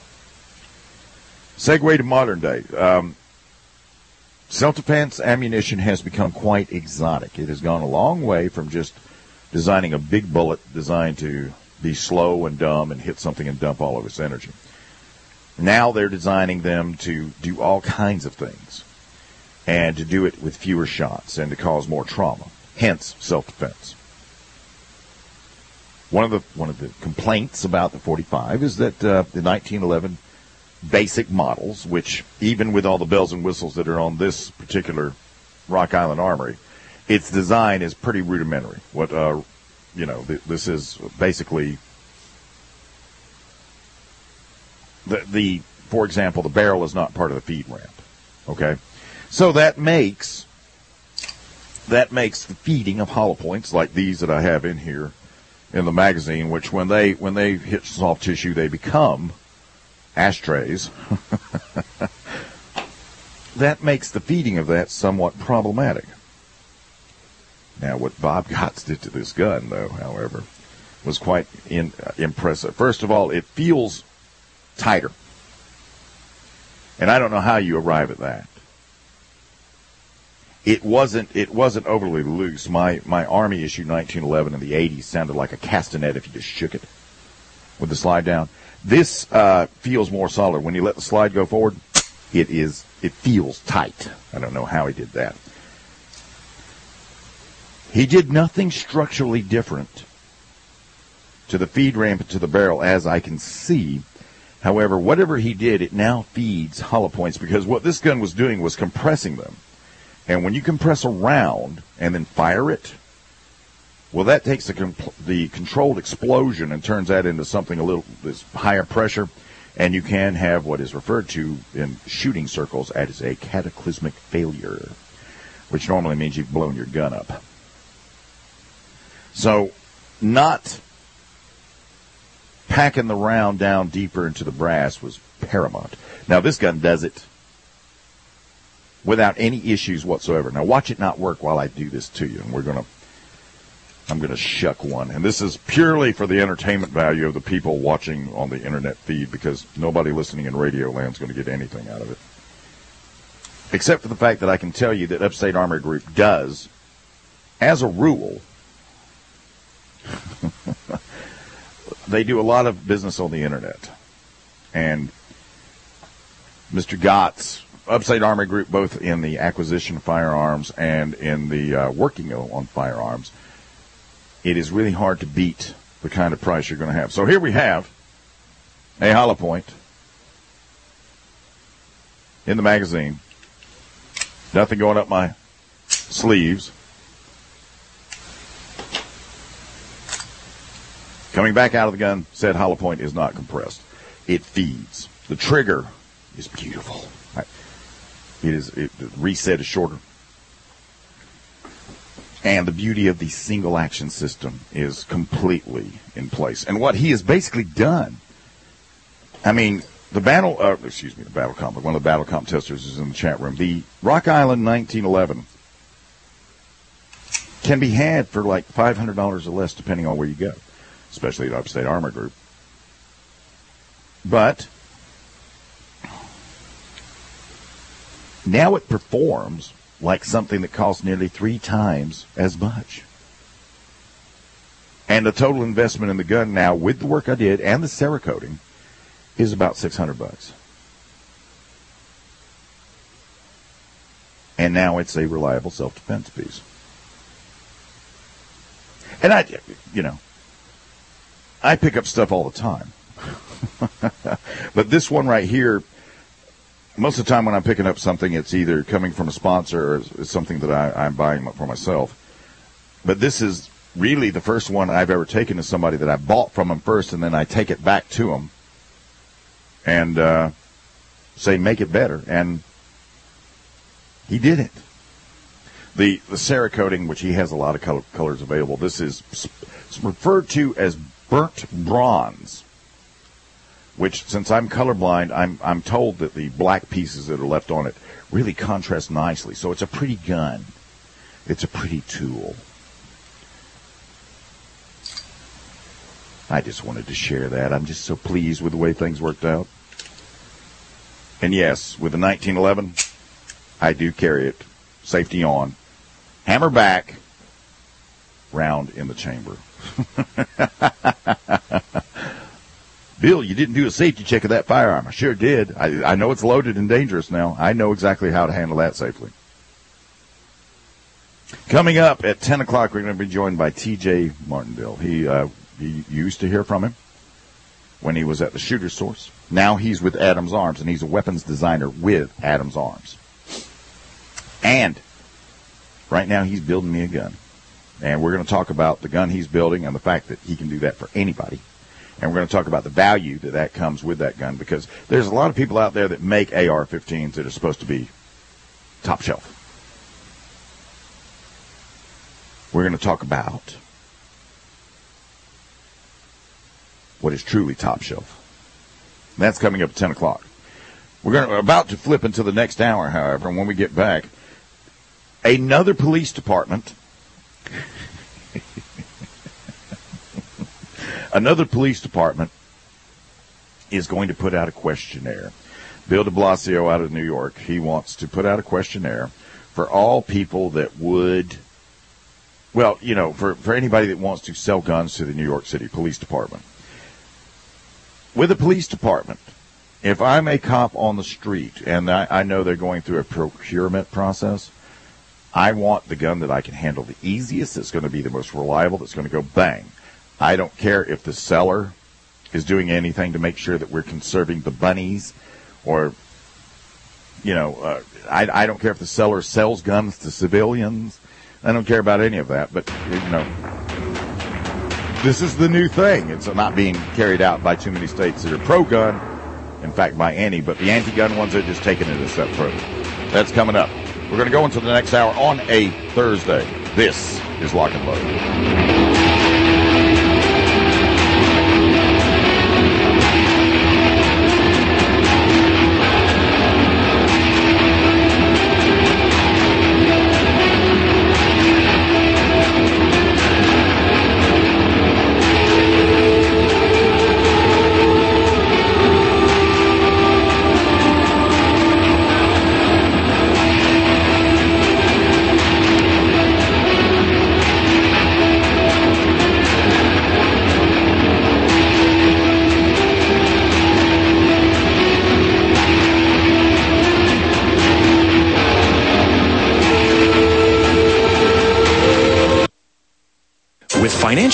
Segue to modern day. Um, self-defense ammunition has become quite exotic. It has gone a long way from just designing a big bullet designed to be slow and dumb and hit something and dump all of its energy. Now they're designing them to do all kinds of things and to do it with fewer shots and to cause more trauma, hence self-defense. One of the one of the complaints about the forty-five is that uh, the nineteen eleven basic models, which even with all the bells and whistles that are on this particular Rock Island Armory, its design is pretty rudimentary. What uh, you know, th- this is basically the the for example, the barrel is not part of the feed ramp. Okay, so that makes that makes the feeding of hollow points like these that I have in here in the magazine, which when they when they hit soft tissue, they become ashtrays. That makes the feeding of that somewhat problematic. Now, what Bob Gotts did to this gun, though, however, was quite in, uh, impressive. First of all, it feels tighter. And I don't know how you arrive at that. It wasn't it wasn't overly loose. My my Army issue nineteen eleven in the eighties sounded like a castanet if you just shook it with the slide down. This uh, feels more solid. When you let the slide go forward, it is it feels tight. I don't know how he did that. He did nothing structurally different to the feed ramp and to the barrel, as I can see. However, whatever he did, it now feeds hollow points, because what this gun was doing was compressing them. And when you compress a round and then fire it, well, that takes the, comp- the controlled explosion and turns that into something a little this higher pressure, and you can have what is referred to in shooting circles as a cataclysmic failure, which normally means you've blown your gun up. So, not packing the round down deeper into the brass was paramount. Now, this gun does it without any issues whatsoever. Now, watch it not work while I do this to you, and we're going to, I'm going to shuck one. And this is purely for the entertainment value of the people watching on the internet feed, because nobody listening in Radio Land is going to get anything out of it. Except for the fact that I can tell you that Upstate Armory Group does, as a rule, they do a lot of business on the internet. And Mister Gotts, Upstate Armory Group, both in the acquisition of firearms and in the uh, working on firearms, it is really hard to beat the kind of price you're going to have. So here we have a hollow point in the magazine. Nothing going up my sleeves. Coming back out of the gun, said hollow point is not compressed. It feeds. The trigger is beautiful. It is it, the reset is shorter. And the beauty of the single action system is completely in place. And what he has basically done, I mean, the battle, uh, excuse me, the battle comp, one of the battle comp testers is in the chat room. The Rock Island nineteen eleven can be had for like five hundred dollars or less depending on where you go, especially at Upstate Armor Group. But now it performs like something that costs nearly three times as much. And the total investment in the gun now, with the work I did and the Cerakoting, is about six hundred bucks. And now it's a reliable self-defense piece. And I, you know, I pick up stuff all the time. But this one right here, most of the time when I'm picking up something, it's either coming from a sponsor or it's something that I, I'm buying for myself. But this is really the first one I've ever taken to somebody that I bought from them first, and then I take it back to them and uh, say, make it better. And he did it. The the Cerakoting, which he has a lot of color, colors available, this is referred to as burnt bronze, which, since I'm colorblind, I'm I'm told that the black pieces that are left on it really contrast nicely. So it's a pretty gun. It's a pretty tool. I just wanted to share that. I'm just so pleased with the way things worked out. And yes, with the nineteen eleven, I do carry it. Safety on. Hammer back. Round in the chamber. Bill, you didn't do a safety check of that firearm. I sure did. I, I know it's loaded and dangerous now. I know exactly how to handle that safely. Coming up at ten o'clock, we're going to be joined by T J Martindale. He, uh, he, you used to hear from him when he was at the Shooter Source. Now he's with Adams Arms, and he's a weapons designer with Adams Arms. And right now he's building me a gun. And we're going to talk about the gun he's building and the fact that he can do that for anybody. And we're going to talk about the value that that comes with that gun, because there's a lot of people out there that make A R fifteens that are supposed to be top shelf. We're going to talk about what is truly top shelf. And that's coming up at ten o'clock. We're going to, we're about to flip into the next hour, however, and when we get back, another police department, another police department is going to put out a questionnaire. Bill de Blasio out of New York, he wants to put out a questionnaire for all people that would, well, you know, for, for anybody that wants to sell guns to the New York City Police Department. With the police department, if I'm a cop on the street and I, I know they're going through a procurement process, I want the gun that I can handle the easiest, that's going to be the most reliable, that's going to go bang. I don't care if the seller is doing anything to make sure that we're conserving the bunnies, or, you know, uh, I, I don't care if the seller sells guns to civilians. I don't care about any of that, but, you know, this is the new thing. It's not being carried out by too many states that are pro-gun, in fact, by any, but the anti-gun ones are just taking it a step further. That's coming up. We're going to go into the next hour on a Thursday. This is Lock and Load. With financial